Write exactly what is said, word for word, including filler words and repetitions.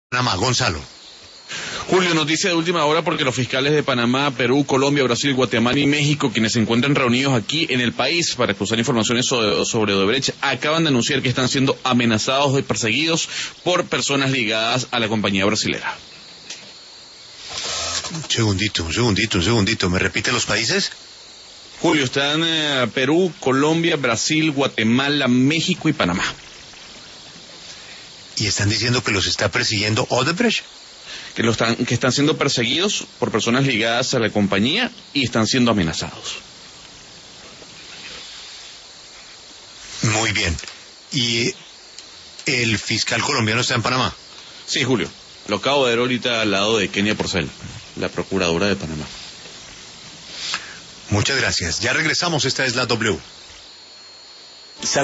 Panamá, Gonzalo. Julio, noticia de última hora porque los fiscales de Panamá, Perú, Colombia, Brasil, Guatemala y México, quienes se encuentran reunidos aquí en el país para cruzar informaciones sobre, sobre Odebrecht, acaban de anunciar que están siendo amenazados y perseguidos por personas ligadas a la compañía brasilera. Un segundito, un segundito, un segundito. ¿Me repite los países? Julio, están eh, Perú, Colombia, Brasil, Guatemala, México y Panamá. ¿Y están diciendo que los está persiguiendo Odebrecht? Que, lo están, que están siendo perseguidos por personas ligadas a la compañía y están siendo amenazados. Muy bien. ¿Y el fiscal colombiano está en Panamá? Sí, Julio. Lo acabo de ver ahorita al lado de Kenia Porcel, la procuradora de Panamá. Muchas gracias. Ya regresamos. Esta es la W.